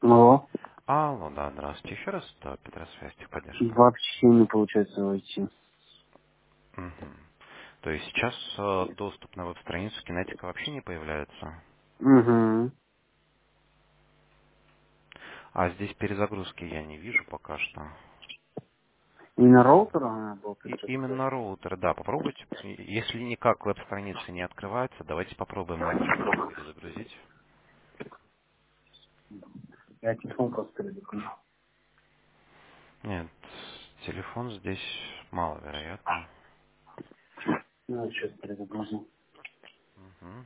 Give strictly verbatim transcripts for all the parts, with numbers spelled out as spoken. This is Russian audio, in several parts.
Алло. Алло, да, здравствуйте. Еще раз, да, Петросвязь, техподдержка. Вообще не получается войти. Мгм. То есть сейчас э, доступ на веб-страницу кинетика вообще не появляется, Угу. а здесь перезагрузки я не вижу пока что. И на роутер она была И перезагружать? именно роутер, да, попробуйте. И- Если никак веб-страница не открывается, давайте попробуем мальчика перезагрузить. Я телефон просто перезагружу. Нет, телефон здесь маловероятно. Ну, сейчас перезагрузим. Мгм.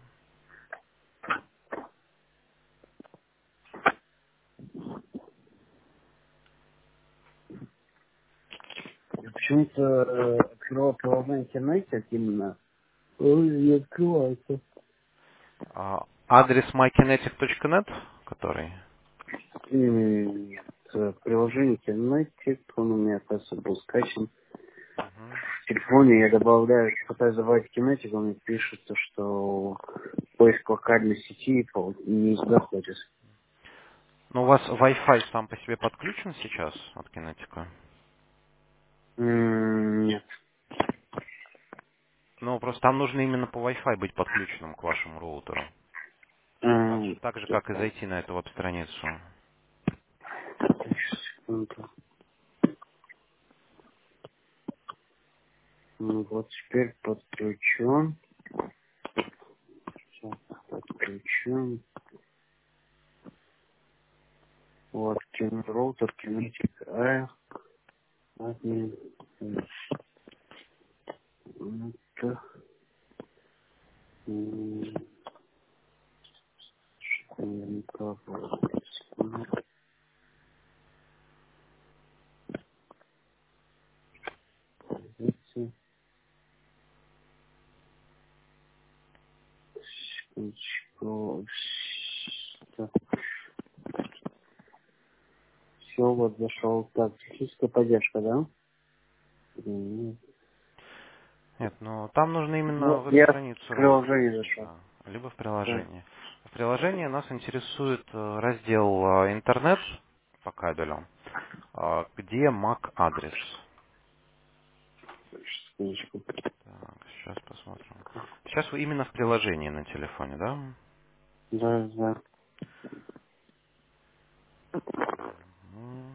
Я почему-то э, открывал приложение интернете именно. Ой, не открывается. А, адрес my kinetic точка нет, который? И нет. э, Приложение Кинетик, он у меня, кажется, был скачан. Мгм. В телефоне я добавляю, пытаюсь добавить Кинетик, он мне пишет, что поиск локальной сети пол- не заходит. Ну, у вас Wi-Fi сам по себе подключен сейчас от кинетика? М, Нет. Ну, просто там нужно именно по Wi-Fi быть подключенным к вашему роутеру. Так же, М, так же как и зайти на эту веб-страницу. секунду. Ну, вот теперь подключен. Сейчас подключен. Вот, кин- роутер, кинетик, а, админ. Это, м, что-то я не прав. Секунду. Видите? Секундочку. Все, вот зашел. Так, техническая поддержка, да? М, Нет, ну там нужно именно Вот, я веб-страницу в роутера приложение зайти, зашел. да. Либо в Да. приложение. В приложении нас интересует э, раздел э, интернет по кабелю, э, где MAC адрес. Секундочку. Так, сейчас посмотрим. Сейчас вы именно в приложении на телефоне, да? Да, да. М.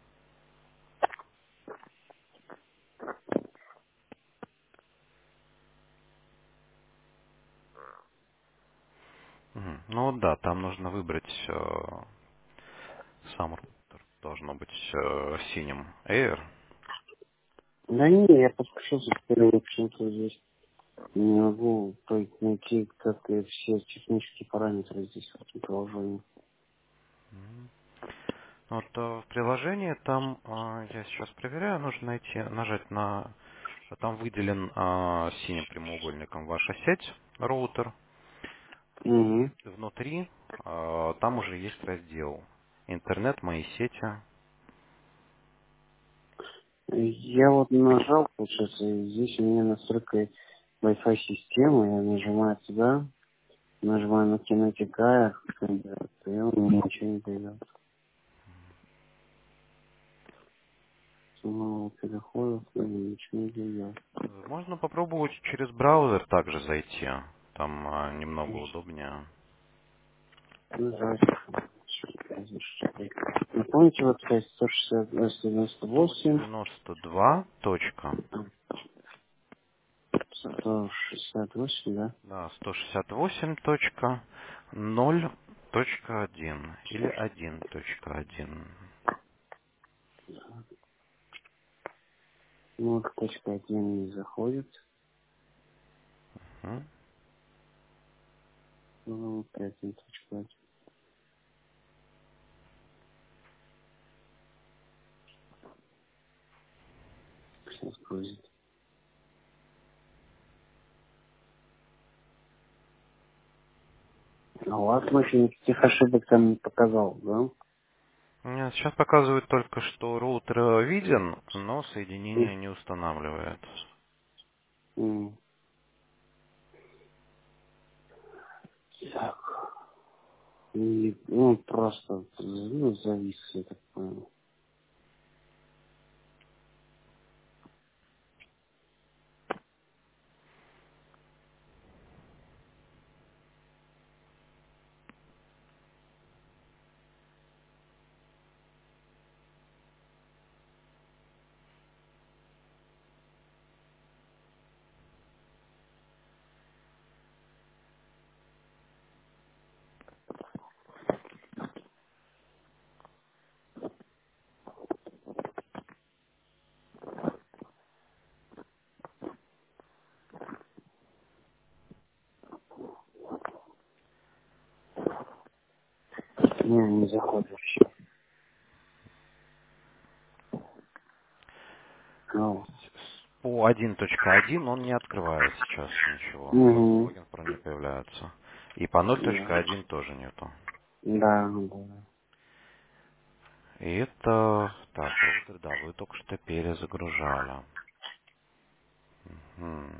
Мгм. Ну вот да, там нужно выбрать э, сам роутер. Должно быть э, синим Air. Да не, я подключился теперь вот почему-то здесь. Не могу то есть, найти, как и все технические параметры здесь в этом приложении. Мгм. Вот э, в приложении там, э, я сейчас проверяю, нужно найти, нажать на, там выделен э, синим прямоугольником ваша сеть, роутер. Угу. Внутри э, там уже есть раздел интернет, мои сети. Я вот нажал, получается, и здесь у меня настройка Wi-Fi системы, я нажимаю туда, нажимаю на Kinetic Air, и он мне ничего не дает. Снова переходит, и ничего не дает. Э, Можно попробовать через браузер также зайти. Там э, немного удобнее. Ну, давайте. Напомните, вот сайт сто шестьдесят девяносто сто восемь, девяносто два точка, сто шестьдесят восемь, да? да, сто шестьдесят восемь точка ноль точка один или один точка один. Ну, точка один не заходит. М? Ну, один точка один. Сейчас грузит. А у вас больше никаких ошибок там не показал, да? Нет, сейчас показывает только, что роутер э, виден, но соединение не устанавливает. М. Так. И, ну, просто, ну, завис, я так понял. Не, не заходит вообще. Ну, По один точка один он не открывает сейчас ничего. Лог- угу. Логин про не появляется. И по ноль точка Да, один тоже нету. да, да. И это... Так, роутер, да, вы только что перезагружали. Мгм.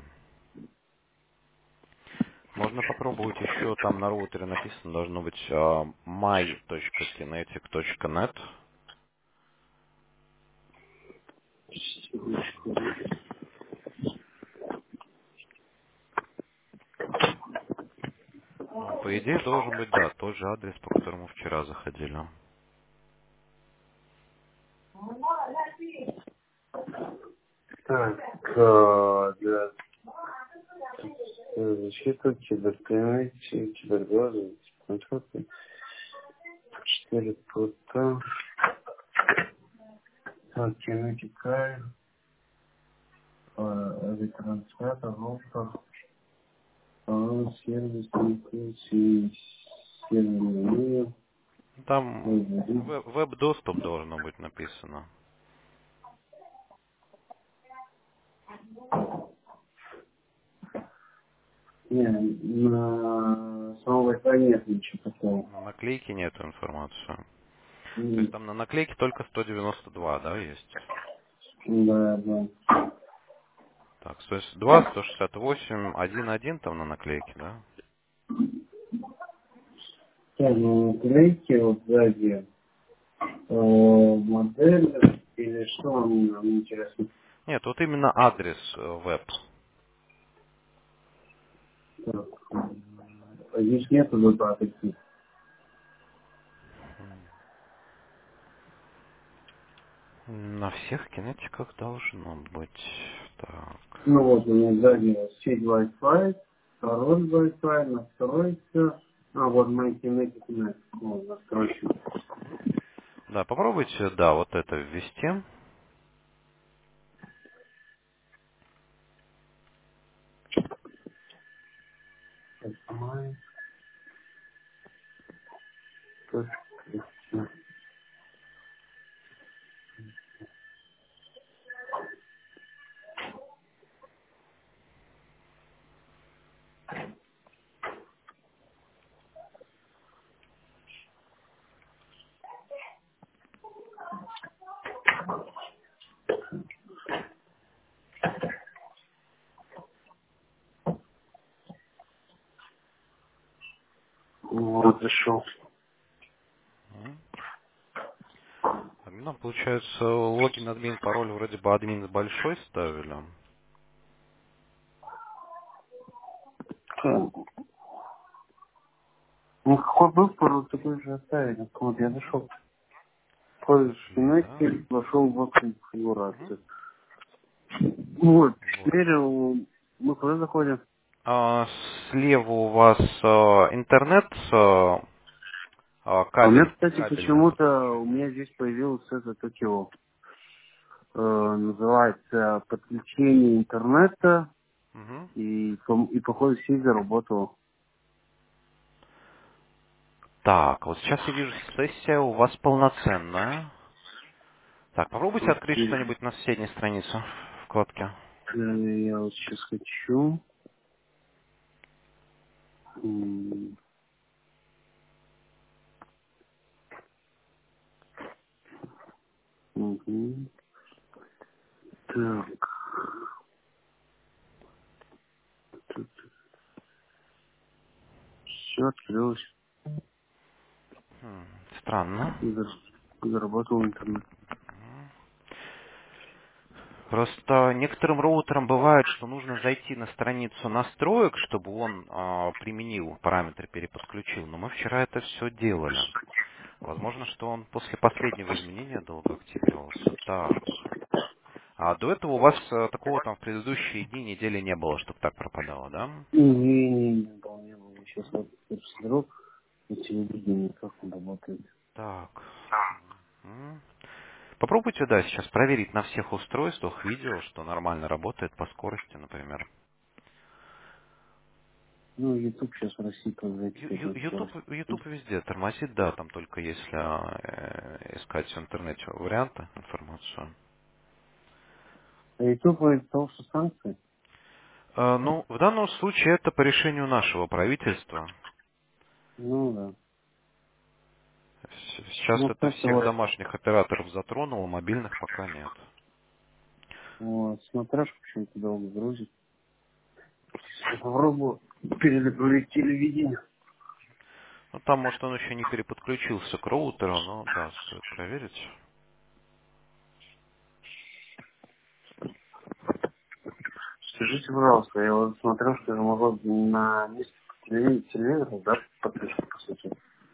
Можно попробовать еще, там на роутере написано, должно быть а, my точка kinetic точка net. Ну, по идее, должен быть, да, тот же адрес, по которому вчера заходили. Так, э, для э, защиты киберкриминальности, кибергрозы, контракты, четыре пута, так, кинетика, ретрансляtor, роутер, а, сервис, и сервер, Там веб- веб-доступ должно быть написано. не, на самом Wi-Fi нет ничего такого. На наклейке нет информации. То есть М, там на наклейке только сто девяносто два, да, есть? Да, да. Так, сто шестьдесят два, сто шестьдесят восемь, один один там на наклейке, да? Так, ну, наклейки вот сзади, э, модель или что вам нам интересно? Нет, вот именно адрес э, веб. Так, а здесь нету датаки. На всех кинетиках должно быть. Так. Ну вот у меня сзади сеть Wi-Fi, второй Wi-Fi, настройка. А, вот мои кинетики на вот, настройки. Да, попробуйте, да, вот это ввести. Май, точка, вот зашел. М. Ну, получается, логин, админ, пароль вроде бы админ большой ставили. Так, ну какой был пароль, такой же оставили. Вот я зашел. По Зашли, да? кинетике вошел в Мгм. конфигурацию. Вот, Вот. теперь э, мы куда заходим? А, слева у вас э, интернет, э, э, А у меня, кабель, кстати, кабельное почему-то у подключение. меня здесь появилось это, как его, э, называется подключение интернета, Мгм. и, по- и походу сеть заработала. Так, вот сейчас я вижу, сессия у вас полноценная. Так, попробуйте Вот, открыть и, что-нибудь на соседней странице вкладки. э, я вот сейчас хочу. М, мгм. Так, тут все открылось. М, Странно. Зар- Заработал интернет. Просто некоторым роутерам бывает, что нужно зайти на страницу настроек, чтобы он а, применил параметры, переподключил. Но мы вчера это все делали. Возможно, что он после последнего изменения долго активировался. Так. А до этого у вас а, такого там в предыдущие дни, недели не было, чтобы так пропадало, да? Не, не, не было, не было. Сейчас вот посмотрел на телевидении, как он работает. Так. М. Попробуйте, да, сейчас проверить на всех устройствах видео, что нормально работает по скорости, например. Ну, YouTube сейчас в России тоже зайти Ю- Ю- такой YouTube, скорость. YouTube везде тормозит, да, там только если э, искать в интернете варианты, информацию. А YouTube из-за того, что санкции? Э, Ну, в данном случае это по решению нашего правительства. Ну да. С- Сейчас Ну, это кстати, всех вот, домашних операторов затронуло, мобильных пока нет. вот смотряшку почему-то долго грузит. Сейчас попробую перезагрузить телевидение. Ну, там, может, он еще не переподключился к роутеру, но да, стоит проверить. Скажите, пожалуйста, я вот смотрел, что я могу на несколько телевизоров, телевизоров, да, подключить, по сути.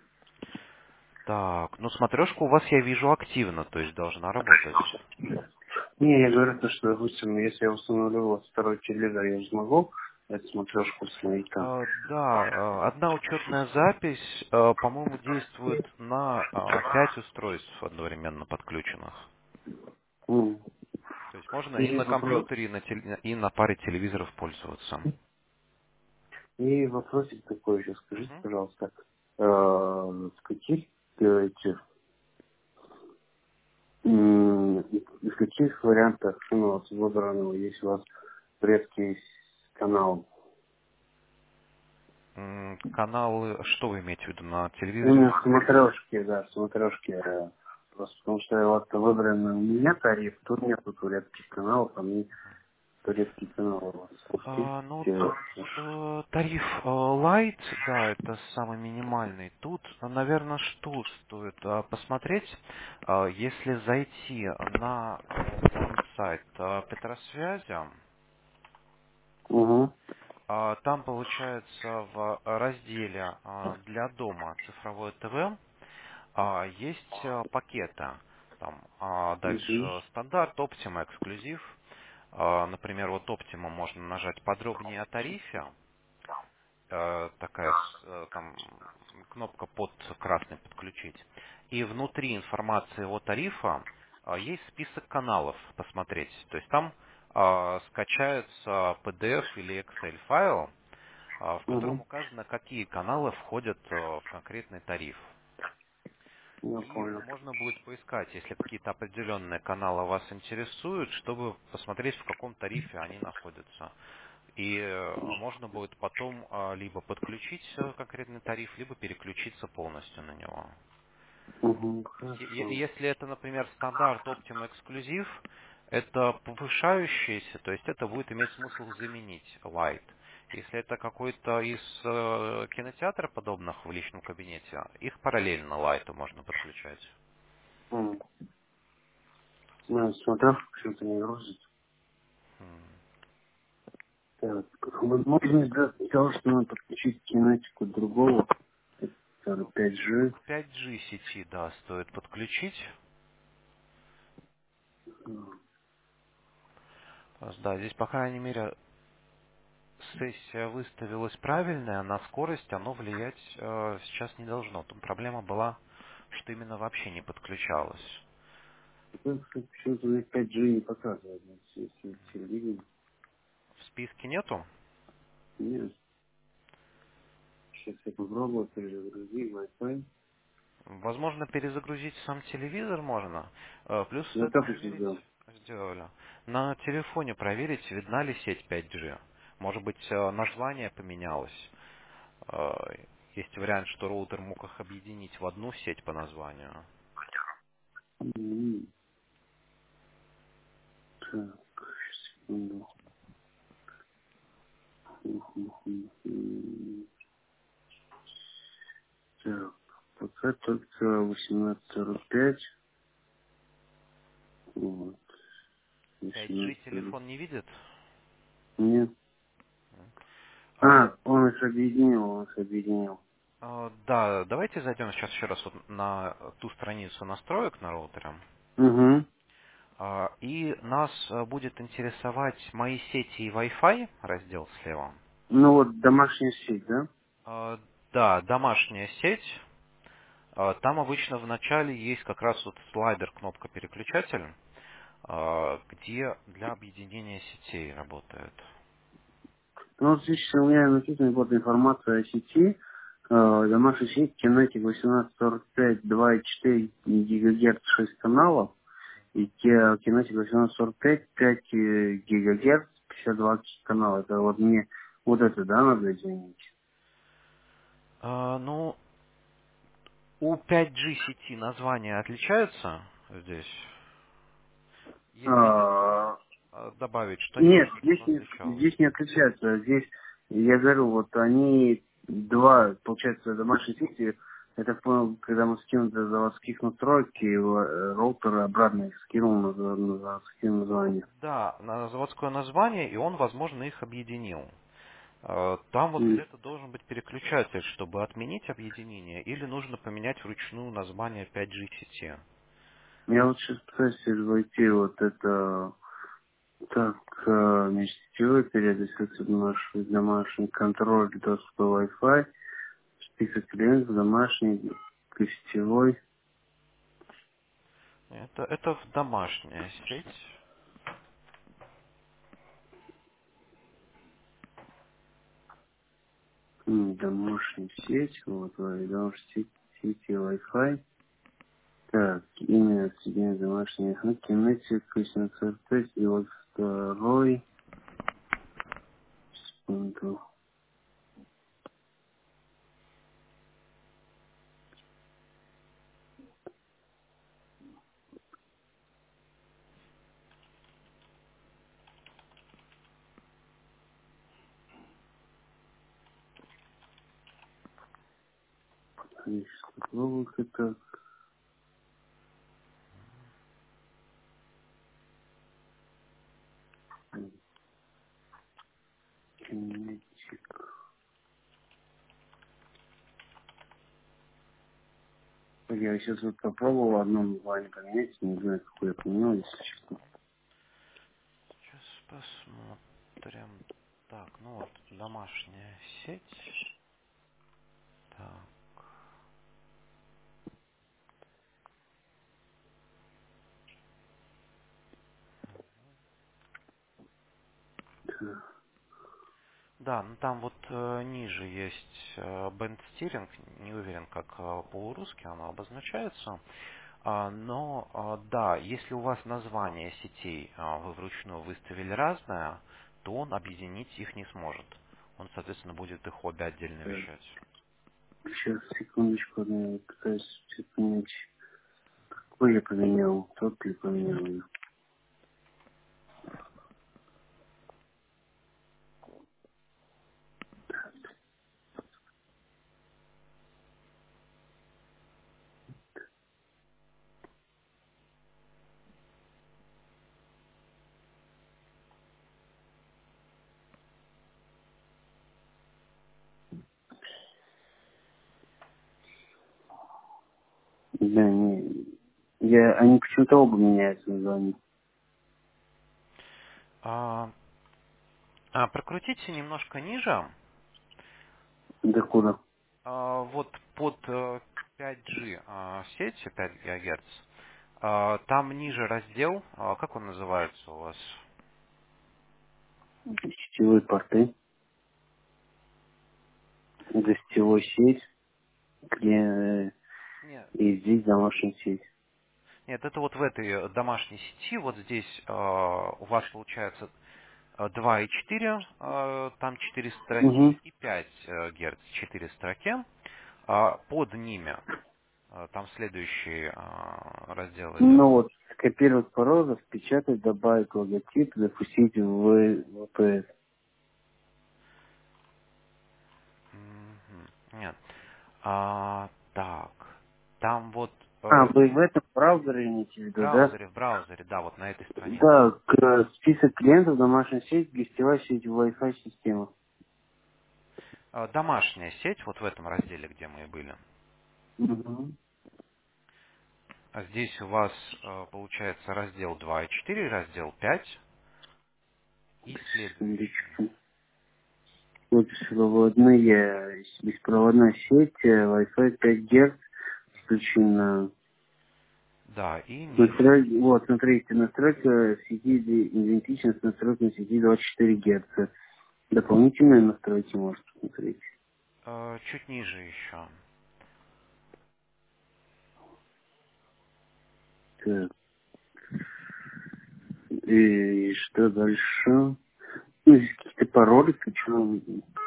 Так, ну смотрешка у вас, я вижу, активно, то есть должна работать. Не, я говорю, то, что, допустим, если я установлю вот второй телевизор, я же смогу эту смотрешку установить там. Э, Да, э, одна учетная запись, э, по-моему, действует на э, пять устройств одновременно подключенных. М. То есть можно и И на вопрос, компьютере, и на, теле- и на паре телевизоров пользоваться. и вопросик такой еще, скажите, Мгм. пожалуйста, э, в каких э, этих, м, из каких вариантов, ну, вот выбранного есть у вас турецкий канал? М, Каналы, что вы имеете в виду на телевизоре? Именно смотрешки, да, смотрешки. э, Просто потому что вот выбран у меня тариф, тут нету турецких каналов, а мне турецкий канал у вас пустить. А, ну, Э, э, тариф э, Light, да, это самый минимальный. Тут, наверное, что стоит э, посмотреть, э, если зайти на э, сам сайт э, Петросвязи, Угу. э, там получается в разделе э, для дома цифровое ТВ а, есть э, пакеты. Там а, Угу. дальше стандарт, Optima, эксклюзив. А, Например, вот Optima можно нажать подробнее о тарифе. Э, Такая с- э, там кнопка под красной подключить. И внутри информации о тарифа а, есть список каналов посмотреть. То есть там а, скачается пи ди эф или Excel файл, а, в котором Угу. указано, какие каналы входят э, в конкретный тариф. Я И понял. можно будет поискать, если какие-то определенные каналы вас интересуют, чтобы посмотреть, в каком тарифе они находятся. И э, можно будет потом а, либо подключить э, конкретный тариф, либо переключиться полностью на него. Угу. То есть, е- е- Хорошо. если это, например, стандарт Optima эксклюзив, это повышающийся, то есть это будет иметь смысл заменить Lite. Если это какой-то из э, кинотеатра подобных в личном кабинете, их параллельно Lite можно подключать. М. Ну, смотрешку почему-то не грузит. М. Так, возможность да, того, что надо подключить кинетику другого, это пять джи. К пять джи сети, да, стоит подключить. Потому что, да, здесь, по крайней мере, сессия выставилась правильная, на скорость оно влиять э, сейчас не должно. Там проблема была, что именно вообще не подключалось. Это, кстати, почему-то у них пять джи не показывает на те- те- телевидении. В списке нету? Нет. Сейчас я попробую перезагрузить Wi-Fi. Возможно, перезагрузить сам телевизор можно. Э, Плюс Я стоит так уже проверить, сделал. сделали. На телефоне проверить, видна ли сеть пять джи. Может быть, э, название поменялось. Э, Есть вариант, что роутер мог их объединить в одну сеть по названию. М. Так, секунду. Мгм, мгм, мгм. Так. пока только восемнадцать сорок пять. Вот. пять джи восемнадцать сорок. телефон не видит? Нет. А, А, он их объединил, он их объединил. а, да, давайте зайдем сейчас еще раз вот на ту страницу настроек на роутере. Угу. А, И нас а, будет интересовать мои сети и Wi-Fi, раздел слева. Ну вот домашняя сеть, да? А, Да, домашняя сеть. А, Там обычно в начале есть как раз вот слайдер, кнопка переключатель, а, где для объединения сетей работает. Ну вот здесь у меня написана вот информация о сети. Э, домашняя сеть Kinetic восемнадцать сорок пять два и четыре гигагерц шесть каналов. И те Kinetic восемнадцать сорок пять пять э, гигагерц пятьдесят два канала. Это вот мне вот это, да, надо извинить? А, Ну, у пять джи сети названия отличаются здесь? Если А, а, добавить что-нибудь, нет, чтобы здесь оно не, отличалось. здесь не отличается. Здесь, я говорю, вот они два, получается, домашние сети, я так понял, когда мы скинули до заводских настроек, и э, роутер обратно их скинул на, за- на заводские названия. Да, на заводское название, и он, возможно, их объединил. Э, Там вот М. где-то должен быть переключатель, чтобы отменить объединение, или нужно поменять вручную название пять джи сети. Я вот сейчас пытаюсь войти вот это, так, э, межсетевой периодически наш домашний контроль доступа Wi-Fi, список клиентов, домашний, гостевой. Это, это в домашняя сеть. М, домашняя сеть, вот, домашняя сеть, сети Wi-Fi. Так, имя отсоединения домашней, ага, Kinetic восемьсот сорок пять, и вот второй, секунду, здесь попробую это, Kinetic. Я сейчас вот попробовал одно название поменять, не знаю, какое я поменял, если честно. Сейчас посмотрим. Так, ну вот, домашняя сеть. Так. Да, ну там вот э, ниже есть э, бенд стиринг, не уверен, как э, по-русски оно обозначается. А, но а, да, если у вас название сетей а, вы вручную выставили разное, то он объединить их не сможет. Он, соответственно, будет их обе отдельно Так, вещать. сейчас, секундочку, я пытаюсь всё поменять. Какой я поменял, тот ли поменял я. Да, не, я, они почему-то оба меняются название. А, а, прокрутите немножко ниже, До куда? а, вот под э, пять джи а, сеть, пять гигагерц. А, там ниже раздел, а, как он называется у вас? Сетевые порты, гостевой сеть, где, Нет. и здесь домашняя сеть. Нет, это вот в этой домашней сети, вот здесь э, у вас получается э, два и четыре, э, там четыре строки, Угу. и пять э, герц, четыре строки. А под ними, э, там следующий э, раздел идет. Ну вот, скопировать пароль, распечатать, добавить логотип, запустить в вэ пэ эс. Мгм. Нет. А, так. Вот А, э, вы в этом браузере имеете в в виду, да? браузере, в браузере, да, вот на этой странице. Да, к- список клиентов, домашняя сеть, гостевая сеть, Wi-Fi система. Э, Домашняя сеть, вот в этом разделе, где мы и были. Угу. А здесь у вас э, получается раздел два и четыре, раздел пять и следующий. Вот беспроводная, беспроводная сеть, э, Wi-Fi пять Гц включена. Да, и ниже. Настрой... Вот, смотрите, настройка сети, идентичность настройка на сети двадцать четыре Гц. Дополнительные настройки можете посмотреть. Э, Чуть ниже еще. Так. И что дальше? Ну, здесь какие-то пароли, хочу,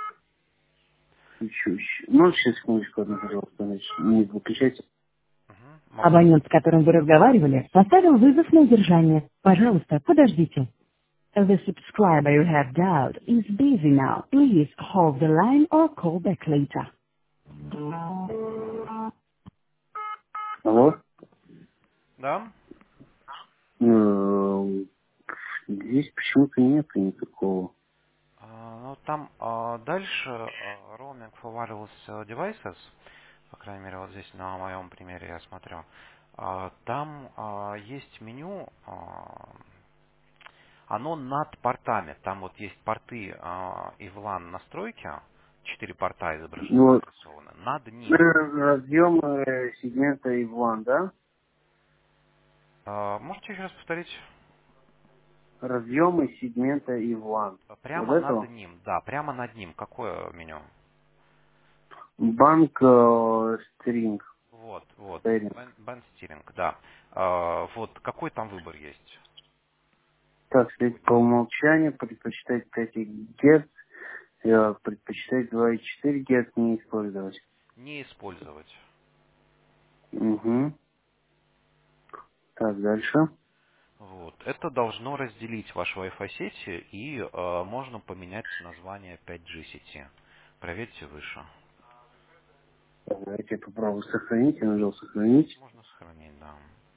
хочу еще. Ну, сейчас, секундочку, одну, пожалуйста, значит, не выключайте. Мгм, могу. Абонент, с которым вы разговаривали, поставил вызов на удержание. Пожалуйста, подождите. The subscriber you have dialed is busy now. Please hold the line or call back later. Алло? Да? Эм, Здесь почему-то нету никакого. А, Ну, там а, дальше а, roaming for wireless э, devices, по крайней мере, вот здесь на моем примере я смотрю. А, Там а, есть меню, а, оно над портами. Там вот есть порты а, и влан настройки, четыре порта изображены, Ну, нарисованы. Над э, ним. разъемы сегмента Иван, да? А, Можете еще раз повторить? Разъемы сегмента Иван. Вот Прямо над этого? ним, да, прямо над ним. Какое меню? Банк э, стринг. Вот, вот, Стринг. бенстиринг, да. А, Вот, какой там выбор есть? Так, Какой сказать, по дизайн? умолчанию предпочитать пять Гц, э, предпочитать два и четыре Гц не использовать. Не использовать. Угу. Так, дальше. Вот. Это должно разделить ваши Wi-Fi сети и э, можно поменять название пять джи сети. Проверьте выше. Так, давайте я попробую сохранить. Я нажал сохранить. Можно сохранить, да.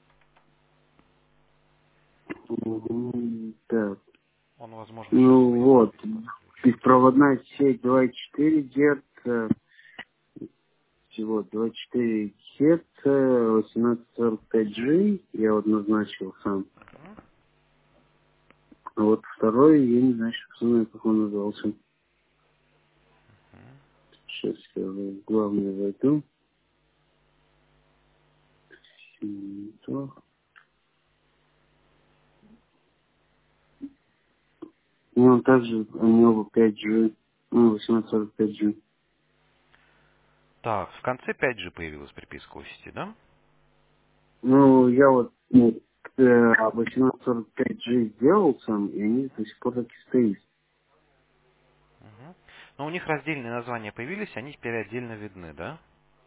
Мгм. Так. Он, возможно, сейчас Ну свои вот. запись подключит. Беспроводная сеть два и четыре Гц. Всего два и четыре Гц, восемнадцать сорок пять джи. Я вот назначил сам. Мгм. А вот второй, я не знаю, что как он назывался. Мгм. Сейчас я в главное войду. Симитор. И он также, у него пять джи, ну, восемнадцать сорок пять джи. Так, в конце пять джи появилась приписка у сети, да? Ну, я вот ну, э, восемнадцать сорок пять джи сделал сам, и они до сих пор так и стоят. Мгм. Но у них раздельные названия появились, они теперь отдельно видны, да?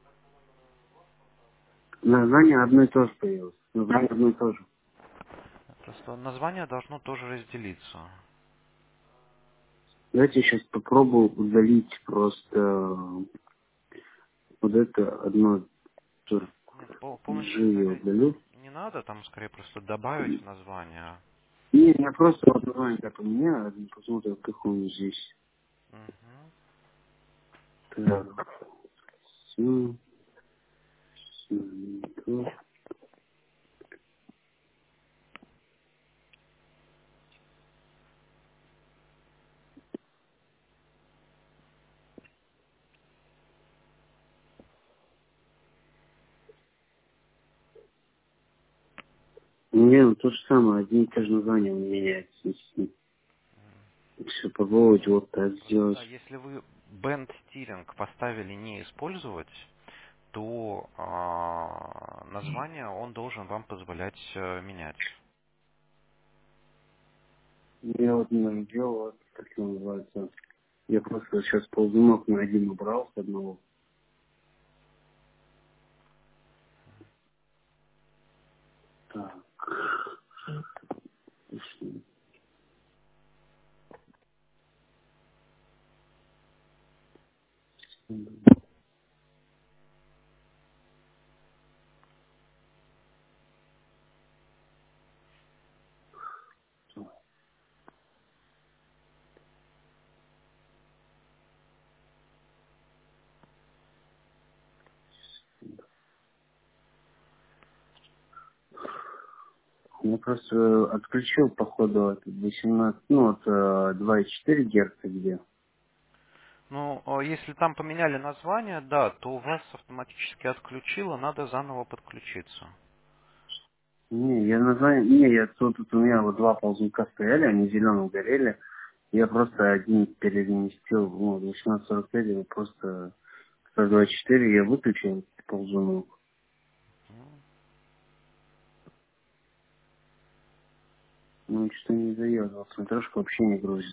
Название одно и то же появилось. Название одно и то же. Просто название должно тоже разделиться. Давайте я сейчас попробую удалить просто вот это одно тоже. Нет, пол- полностью G я удалять удалю. там не надо, там скорее просто добавить в название. Не, я просто вот название как у меня, а почему-то как он здесь. Мгм. Так, все, все, не, ну то же самое, одни и те же названия меняются. Все попробовать Нет, вот так просто сделать. да, если вы band steering поставили не использовать, то а, название он должен вам позволять э, менять. Я вот не делал, вот, как это называется. Я просто сейчас ползунок на один убрал с одного. Так. Я просто отключил, походу, от восемнадцать, ну, от э, два и четыре герца где. Ну, а если там поменяли название, да, то у вас автоматически отключило, надо заново подключиться. Не, я название, не, я тут, тут у меня вот два ползунка стояли, они зеленым горели. Я просто один переместил, ну, восемнадцать сорок пять, я просто сто двадцать четыре я выключил ползунок. Ну, что не дает, вот смотрешка вообще не грузит.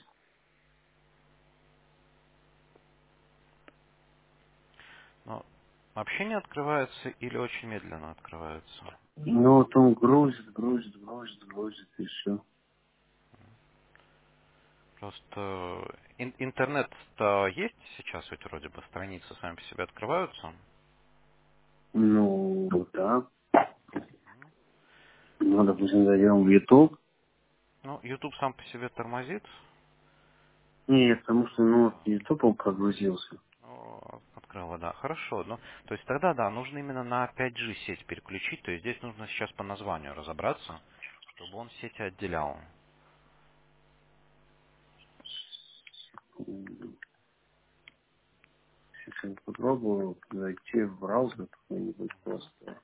Но вообще не открывается или очень медленно открывается? Ну, вот он грузит, грузит, грузит, грузит, и все. Просто ин- интернет-то есть сейчас, ведь вроде бы страницы сами по себе открываются. Ну, вот так. Ну, допустим, зайдем в YouTube. Ну, YouTube сам по себе тормозит. Нет, потому что, ну, вот YouTube он прогрузился. О, открыла, да. Хорошо. Ну, то есть тогда, да, нужно именно на пять джи сеть переключить. То есть здесь нужно сейчас по названию разобраться, чтобы он сети отделял. Сейчас я попробую зайти в браузер какой-нибудь просто.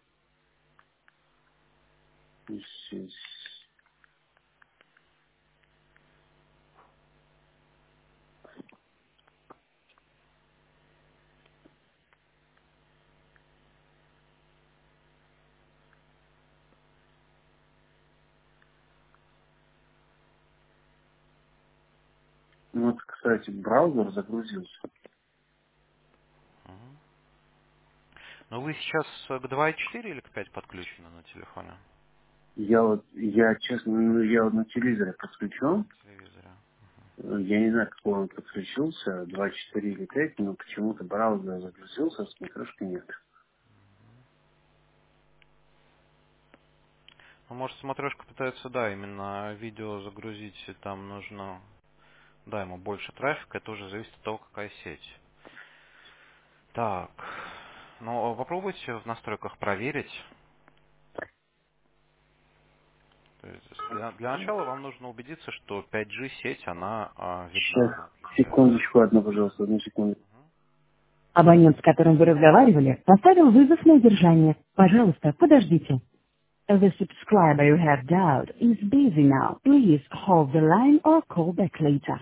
Здесь. Ну, вот, кстати, браузер загрузился. Мгм. Но вы сейчас к два и четыре или к пять подключены на телефоне? Я вот, я, честно, ну, я вот на телевизоре А, подключен. на телевизоре. Я не знаю, какой он подключился, два четыре или пять, но почему-то браузер загрузился, а смотрешки нет. Ну, может, смотрешка пытается, да, именно видео загрузить, и там нужно, да, ему больше трафика, это уже зависит от того, какая сеть. Так, ну, попробуйте в настройках проверить. То есть для, для начала вам нужно убедиться, что пять джи сеть, она а, видна, Сейчас, она включается. секундочку, одну, пожалуйста, одну секунду. Абонент, с которым вы разговаривали, поставил вызов на удержание. Пожалуйста, подождите. The subscriber you have dialed is busy now. Please hold the line or call back later.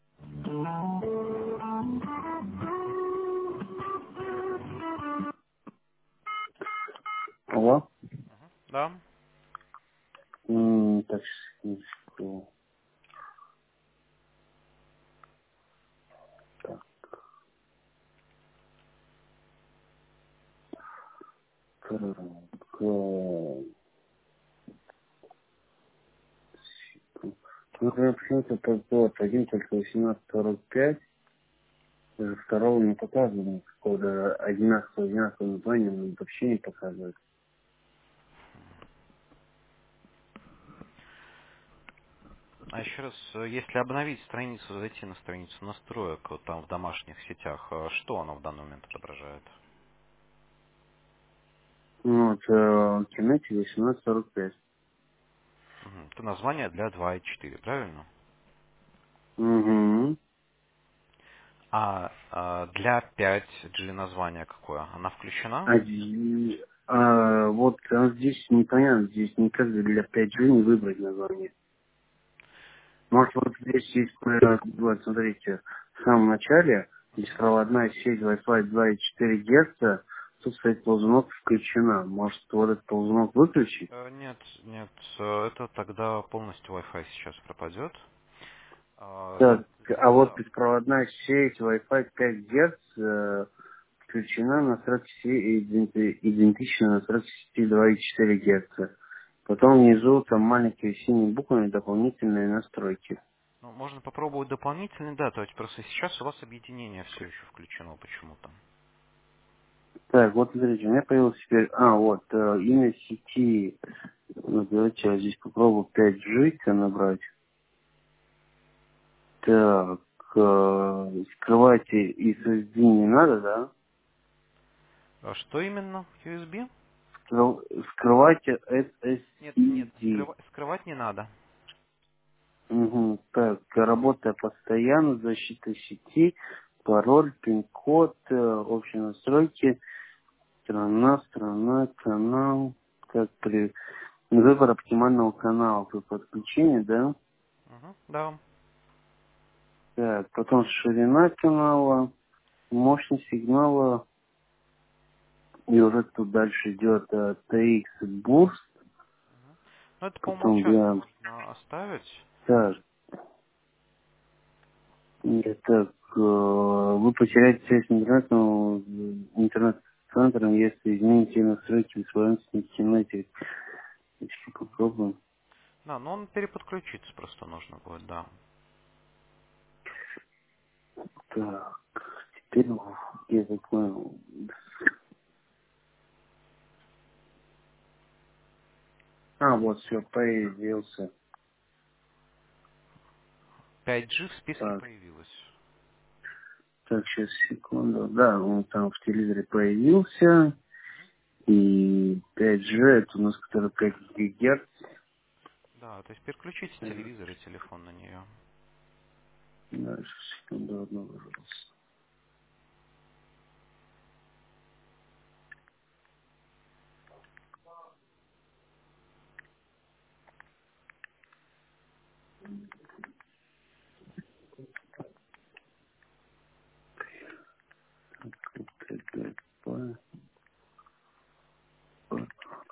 Алло? Да. М, так, секундочку. Так, так, э, ну, я почему-то тот один только восемнадцать сорок пять, даже второго не показывает никакого, одинакового, одинакового названия, он вообще не показывает. А еще раз, э, если обновить страницу, зайти на страницу настроек, вот там в домашних сетях, э, что оно в данный момент отображает? Ну, вот, э, Кинете восемнадцать сорок пять. Мгм. Это название для два и четыре, правильно? Угу. А, а для пять джи название какое? Она включена? А, ди- а, вот а здесь непонятно, здесь никак для пять джи не выбрать название. Может, вот здесь есть, э, вот смотрите, в самом начале беспроводная сеть Wi-Fi два и четыре Гц, тут стоит ползунок включена. Может, вот этот ползунок выключить? Э, Нет, нет, э, это тогда полностью Wi-Fi сейчас пропадет. А, Так, Здесь, а вот да. беспроводная сеть Wi-Fi пять Гц э, включена, настройки сети иденти- идентичны настройки сети два и четыре Гц. Потом внизу там маленькие синие буквы дополнительные настройки. Ну, можно попробовать дополнительный, да, то есть просто сейчас у вас объединение все еще включено почему-то. Так, вот смотрите, у меня появилось теперь, а, вот, э, имя сети, ну, давайте я здесь попробую пять джи набрать. Так, э, скрывать эс эс ди не надо, да? А что именно? ю эс би? скры- скрывать Нет, нет, эс эс ди. скрыва- скрывать не надо. Угу. Так, работа постоянно, защита сети, пароль, пин-код, э, общие настройки, страна, страна, канал, так, при выбор оптимального канала при подключении, да? Угу, да. Так, потом ширина канала, мощность сигнала, и уже тут дальше идет э, ти экс Boost, Ну, это по потом умолчанию я, можно оставить. так, и так, э, вы потеряете связь с интернетом, интернет-центром, если измените настройки в своем интернете. Еще попробуем. Да, но он переподключиться просто нужно будет, да. Так, теперь я так понял. А, вот все, появился. пять джи в списке Так, появилось. так, сейчас, секунду. Да, он там в телевизоре появился. И пять джи, это у нас который пять гигагерц. Да, то есть переключите телевизор и телефон на нее. Дальше, секунду, одну, пожалуйста. Так, так, по- по-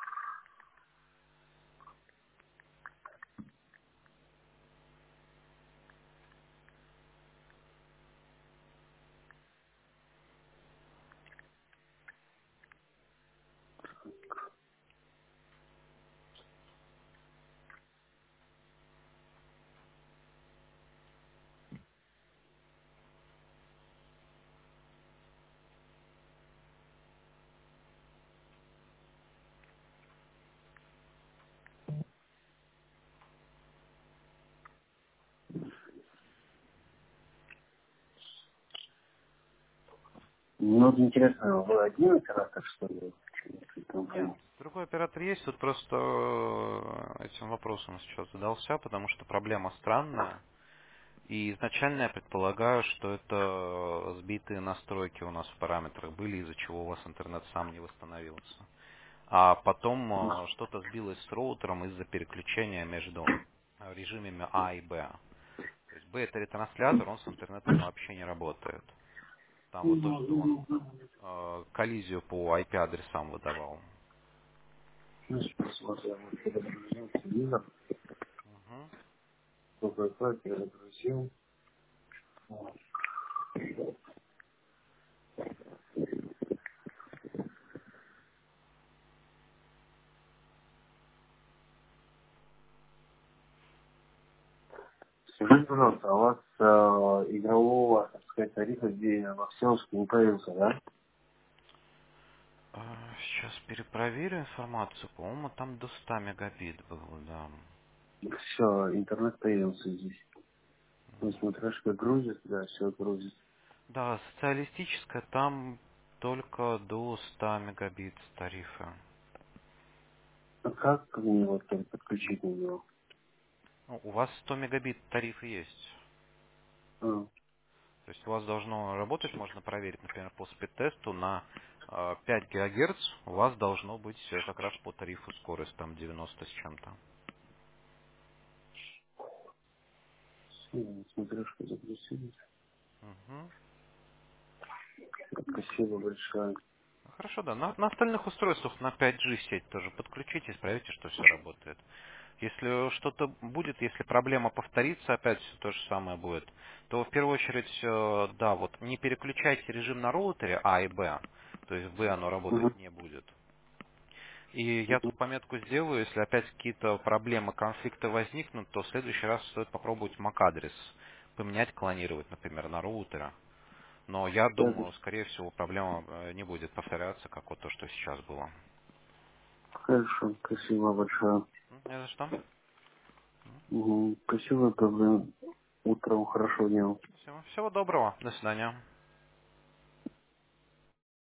Ну, вот интересно, вы один оператор, что ли? Или Нет, компания? другой оператор есть, тут просто э, этим вопросом сейчас задался, потому что проблема странная. И изначально я предполагаю, что это сбитые настройки у нас в параметрах были, из-за чего у вас интернет сам не восстановился. А потом э, что-то сбилось с роутером из-за переключения между э, режимами А и Б. То есть Б это ретранслятор, он с интернетом вообще не работает. Там вот то, что он э, коллизию по ай пи-адресам выдавал. Сейчас посмотрим, вот перегрузил телевизор, Мгм. ППП перегрузил. Скажите, пожалуйста, а у вас э, игрового, так сказать, тарифа, где во всем не появился, да? А, Сейчас перепроверю информацию. По-моему, там до ста мегабит было, да. Все, интернет появился здесь. Ну, смотришь, как грузит, да, все грузит. Да, социалистическая там только до ста мегабит с тарифа. А как мне вот там подключить на него? Ну, у вас сто мегабит тариф и есть. А, То есть у вас должно работать, можно проверить, например, по спид-тесту на э, пять гигагерц у вас должно быть э, как раз по тарифу скорость, там девяносто с чем-то. все, смотрешку загрузили. Мгм. Спасибо большое. Хорошо, да. На, на остальных устройствах на пять джи сеть тоже подключитесь, проверьте, что все работает. Если что-то будет, если проблема повторится, опять всё то же самое будет, то в первую очередь, э, да, вот не переключайте режим на роутере А и Б, то есть в оно Угу. работать не будет. И я тут пометку сделаю, если опять какие-то проблемы, конфликты возникнут, то в следующий раз стоит попробовать MAC-адрес, поменять, клонировать, например, на роутере. Но я Да, думаю, скорее всего, проблема э, не будет повторяться, как вот то, что сейчас было. хорошо, спасибо большое. М, Не за что. Угу. Спасибо, доброе утро, хорошего дня. Всего, всего доброго. До свидания.